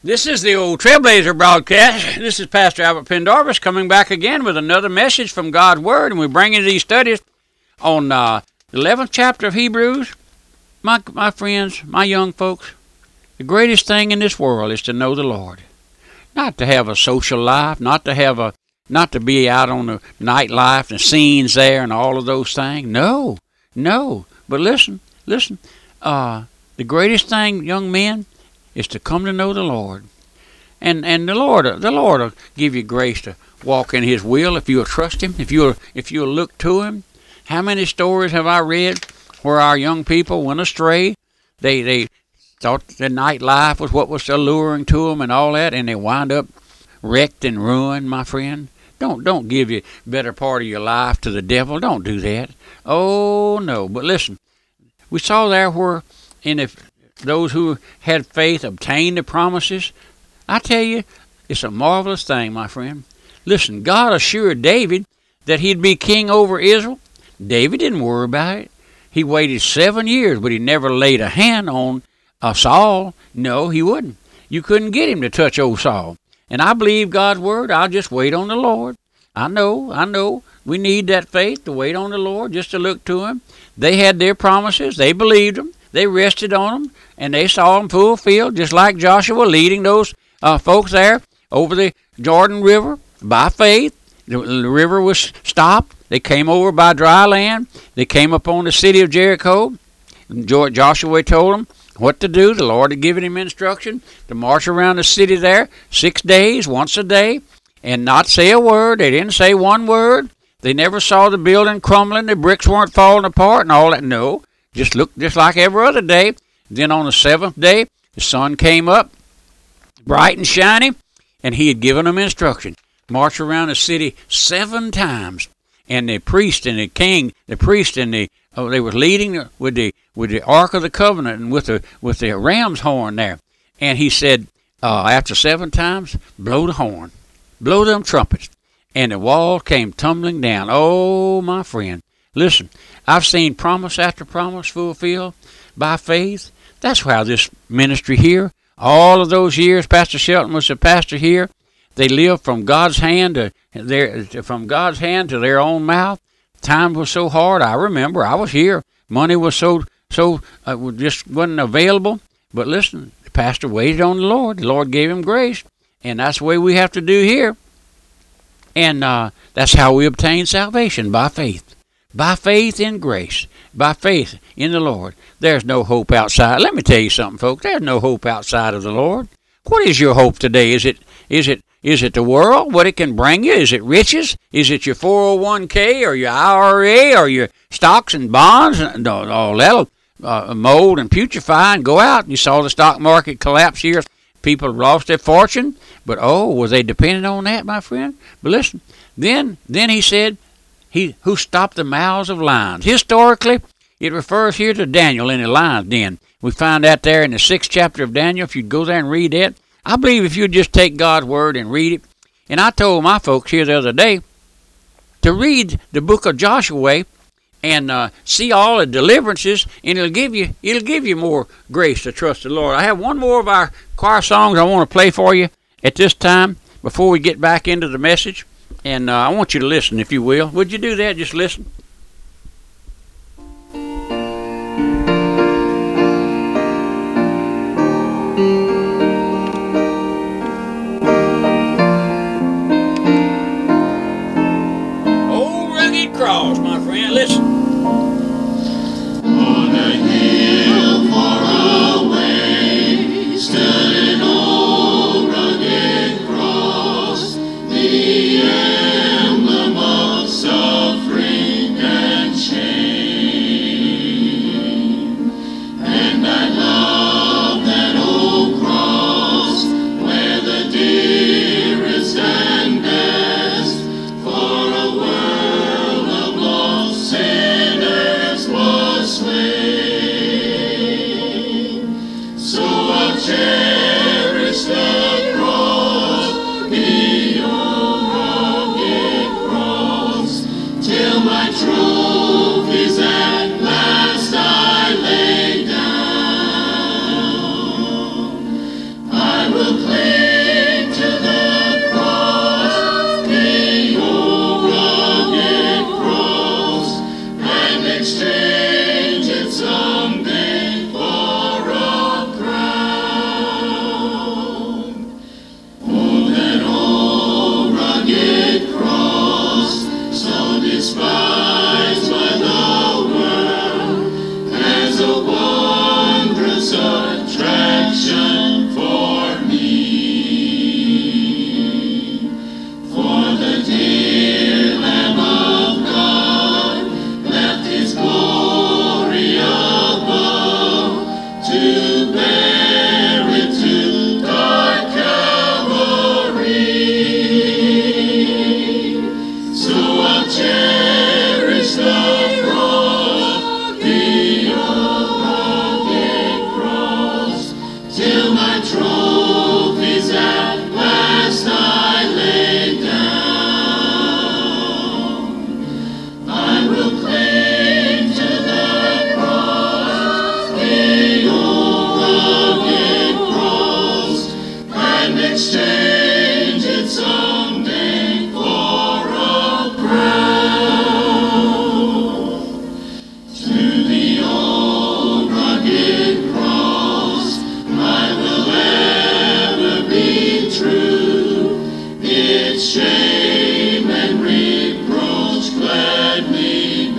This is the old Trailblazer broadcast. This is Pastor Albert Pendarvis coming back again with another message from God's Word, and we bring you these studies on the 11th chapter of Hebrews. My friends, my young folks, the greatest thing in this world is to know the Lord. Not to have a social life, not to be out on the nightlife and scenes there and all of those things. No. But listen. The greatest thing, young men, is to come to know the Lord. And the Lord will give you grace to walk in His will if you'll trust Him, if you'll look to Him. How many stories have I read where our young people went astray? They thought the nightlife was what was alluring to them and all that, and they wind up wrecked and ruined, my friend. Don't give your better part of your life to the devil. Don't do that. Oh, no. But listen, we saw there where those who had faith obtained the promises. I tell you, it's a marvelous thing, my friend. Listen, God assured David that he'd be king over Israel. David didn't worry about it. He waited 7 years, but he never laid a hand on Saul. No, he wouldn't. You couldn't get him to touch old Saul. And I believe God's word. I'll just wait on the Lord. I know. We need that faith to wait on the Lord, just to look to Him. They had their promises. They believed them. They rested on them, and they saw them fulfilled, just like Joshua leading those folks there over the Jordan River by faith. The river was stopped. They came over by dry land. They came upon the city of Jericho. Joshua told them what to do. The Lord had given him instruction to march around the city there 6 days, once a day, and not say a word. They didn't say one word. They never saw the building crumbling. The bricks weren't falling apart and all that. No. Just looked just like every other day. Then on the seventh day, the sun came up, bright and shiny, and he had given them instruction. March around the city 7 times. And the priest and the king, they were leading with the Ark of the Covenant and with the ram's horn there. And he said, after 7 times, blow the horn. Blow them trumpets. And the wall came tumbling down. Oh, my friend. Listen, I've seen promise after promise fulfilled by faith. That's how this ministry here, all of those years Pastor Shelton was the pastor here, they lived from God's hand to their own mouth. Time was so hard. I remember I was here. Money was so just wasn't available. But listen, the pastor waited on the Lord. The Lord gave him grace, and that's the way we have to do here. And that's how we obtain salvation, by faith. By faith in grace. By faith in the Lord. There's no hope outside. Let me tell you something, folks. There's no hope outside of the Lord. What is your hope today? Is it the world, what it can bring you? Is it riches? Is it your 401k or your IRA or your stocks and bonds? And all that'll mold and putrefy and go out. You saw the stock market collapse here. People lost their fortune. But, was they dependent on that, my friend? But listen, then he said, He who stopped the mouths of lions. Historically, it refers here to Daniel in the lion's den. We find that there in the 6th chapter of Daniel. If you'd go there and read that, I believe if you'd just take God's word and read it. And I told my folks here the other day to read the book of Joshua and see all the deliverances, and it'll give you more grace to trust the Lord. I have one more of our choir songs I want to play for you at this time before we get back into the message. And I want you to listen, if you will. Would you do that? Just listen. Old rugged cross, my friend. Listen. On a hill far away stood an old rugged cross, the emblem of suffering and shame. And I love that old cross, where the dearest and best for a world of lost sinners was slain. So I'll cherish the cross, the old rugged cross, till my trophies at last I lay down. I will claim my trophies at last I lay down. I will cling to the cross, the old rugged cross, and exchange it someday for a crown. To the old rugged cross I will ever be true. Its shame and reproach gladly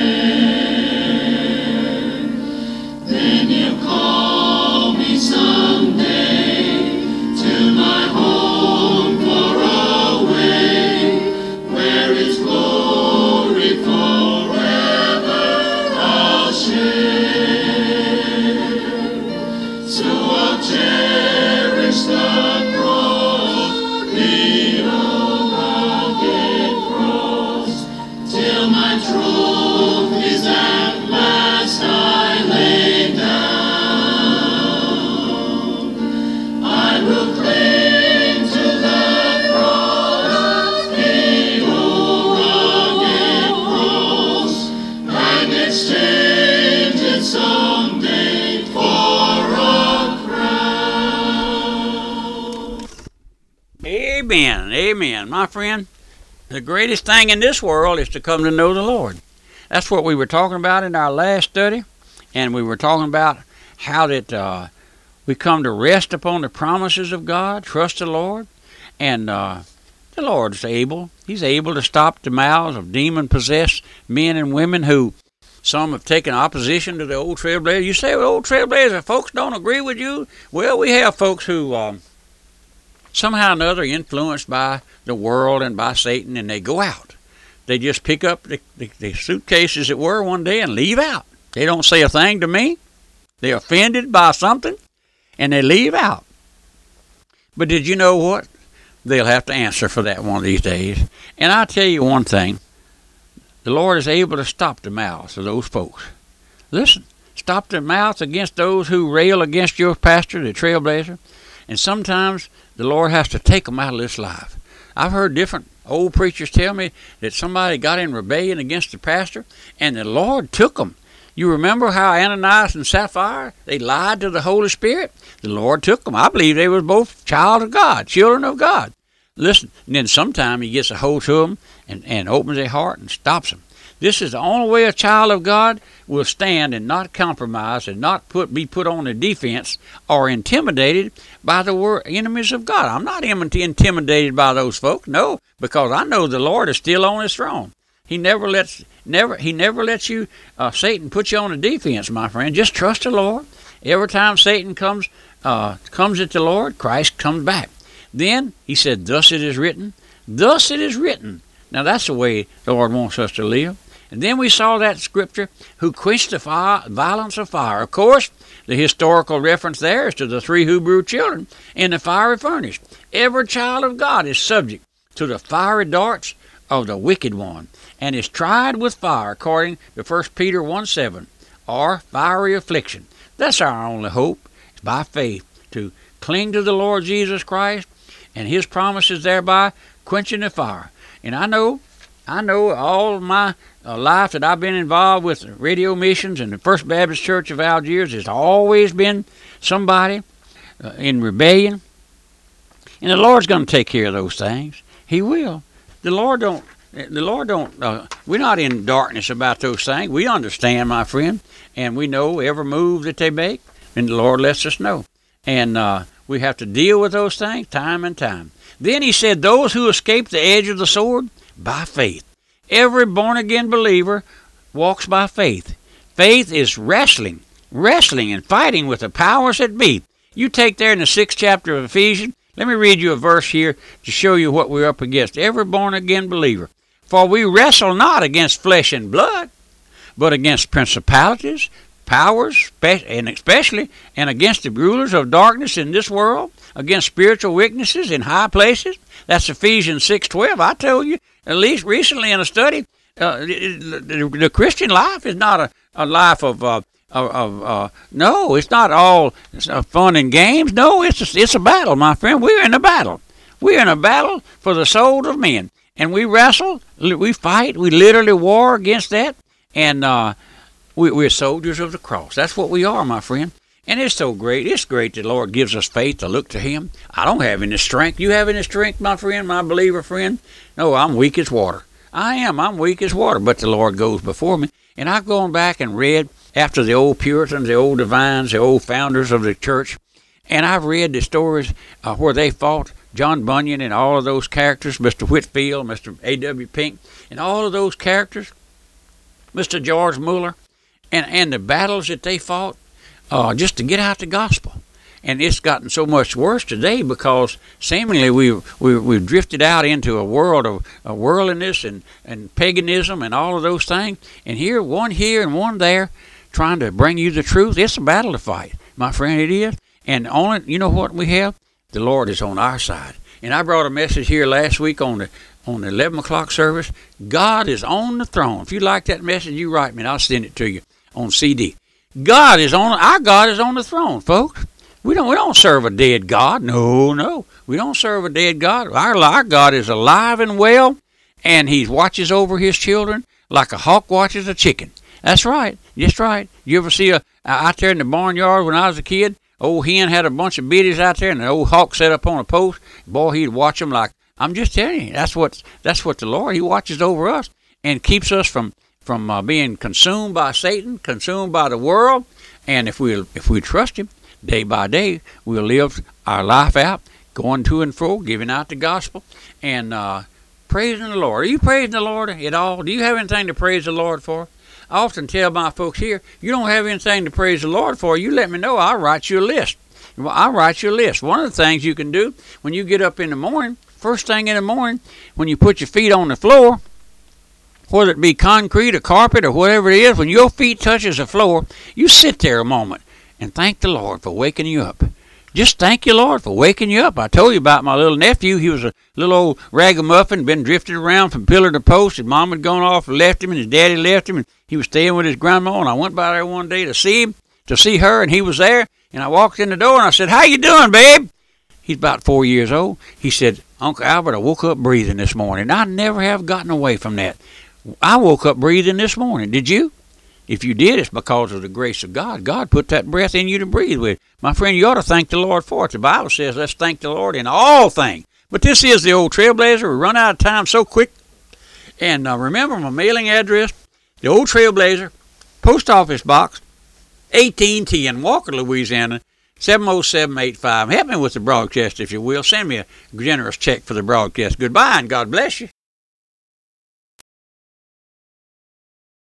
bear. Then He'll call me someday to my home far away, where its glory forever I'll share. So I'll cherish the cross, the old rugged cross, till my trophies at last I lay down. I will cling to the cross, the old rugged cross, and exchange it someday for a crown. Amen. Amen. My friend, the greatest thing in this world is to come to know the Lord. That's what we were talking about in our last study. And we were talking about how that we come to rest upon the promises of God, trust the Lord. And the Lord's able. He's able to stop the mouths of demon-possessed men and women who some have taken opposition to the old trailblazers. You say, well, old trailblazers, folks don't agree with you. Well, we have folks who somehow or another influenced by the world and by Satan, and they go out. They just pick up the suitcase, as it were, one day and leave out. They don't say a thing to me. They're offended by something, and they leave out. But did you know what? They'll have to answer for that one of these days. And I'll tell you one thing. The Lord is able to stop the mouths of those folks. Listen, stop their mouths against those who rail against your pastor, the trailblazer. And sometimes the Lord has to take them out of this life. I've heard different old preachers tell me that somebody got in rebellion against the pastor, and the Lord took them. You remember how Ananias and Sapphira, they lied to the Holy Spirit? The Lord took them. I believe they were both child of God, children of God. Listen, and then sometime He gets a hold to them and opens their heart and stops them. This is the only way a child of God will stand and not compromise and not be put on the defense or intimidated by the enemies of God. I'm not intimidated by those folks, no, because I know the Lord is still on His throne. He never lets you, Satan, put you on the defense, my friend. Just trust the Lord. Every time Satan comes at the Lord, Christ comes back. Then He said, "Thus it is written." Thus it is written. Now that's the way the Lord wants us to live. And then we saw that scripture, who quenched the violence of fire. Of course, the historical reference there is to the 3 Hebrew children in the fiery furnace. Every child of God is subject to the fiery darts of the wicked one, and is tried with fire, according to 1 Peter 1:7, or fiery affliction. That's our only hope, is by faith, to cling to the Lord Jesus Christ and His promises, thereby quenching the fire. And I know all my life that I've been involved with radio missions and the First Baptist Church of Algiers, has always been somebody in rebellion. And the Lord's going to take care of those things. He will. The Lord don't, we're not in darkness about those things. We understand, my friend, and we know every move that they make, and the Lord lets us know. And we have to deal with those things time and time. Then He said, those who escape the edge of the sword, by faith. Every born-again believer walks by faith. Faith is wrestling and fighting with the powers that be. You take there in the 6th chapter of Ephesians. Let me read you a verse here to show you what we're up against. Every born-again believer. For we wrestle not against flesh and blood, but against principalities, powers, and especially, and against the rulers of darkness in this world, against spiritual weaknesses in high places. That's Ephesians 6:12. I told you, at least recently in a study, the Christian life is not a life of No, it's not all fun and games. No, it's a battle, my friend. We're in a battle. We're in a battle for the souls of men, and we wrestle, we fight, we literally war against that, and we're soldiers of the cross. That's what we are, my friend. And it's so great. It's great that the Lord gives us faith to look to Him. I don't have any strength. You have any strength, my friend, my believer friend? No, I'm weak as water. I am. I'm weak as water, but the Lord goes before me. And I've gone back and read after the old Puritans, the old divines, the old founders of the church, and I've read the stories where they fought, John Bunyan and all of those characters, Mr. Whitfield, Mr. A.W. Pink, and all of those characters, Mr. George Muller, and the battles that they fought just to get out the gospel. And it's gotten so much worse today because seemingly we've drifted out into a world of worldliness and paganism and all of those things. And one here and one there trying to bring you the truth. It's a battle to fight, my friend, it is. And you know what we have? The Lord is on our side. And I brought a message here last week on the 11 o'clock service. God is on the throne. If you like that message, you write me and I'll send it to you on CD. Our God is on the throne, folks. We don't serve a dead God. No. We don't serve a dead God. Our God is alive and well, and He watches over His children like a hawk watches a chicken. That's right. Just right. You ever see out there in the barnyard when I was a kid, old hen had a bunch of biddies out there, and the old hawk set up on a post. Boy, he'd watch them like, I'm just telling you, that's what the Lord, He watches over us and keeps us from being consumed by Satan, consumed by the world. And if we trust Him, day by day, we'll live our life out, going to and fro, giving out the gospel, and praising the Lord. Are you praising the Lord at all? Do you have anything to praise the Lord for? I often tell my folks here, you don't have anything to praise the Lord for, you let me know, I'll write you a list. I'll write you a list. One of the things you can do when you get up in the morning, first thing in the morning, when you put your feet on the floor, whether it be concrete or carpet or whatever it is, when your feet touches the floor, you sit there a moment and thank the Lord for waking you up. Just thank you, Lord, for waking you up. I told you about my little nephew. He was a little old ragamuffin, been drifting around from pillar to post. His mom had gone off and left him, and his daddy left him, and he was staying with his grandma. And I went by there one day to see her, and he was there. And I walked in the door, and I said, "How you doing, babe?" He's about 4 years old. He said, "Uncle Albert, I woke up breathing this morning." I never have gotten away from that. I woke up breathing this morning. Did you? If you did, it's because of the grace of God. God put that breath in you to breathe with. My friend, you ought to thank the Lord for it. The Bible says, let's thank the Lord in all things. But this is the old Trailblazer. We run out of time so quick. And remember my mailing address, the old Trailblazer, Post Office Box, 1810, Walker, Louisiana, 70785. Help me with the broadcast, if you will. Send me a generous check for the broadcast. Goodbye, and God bless you.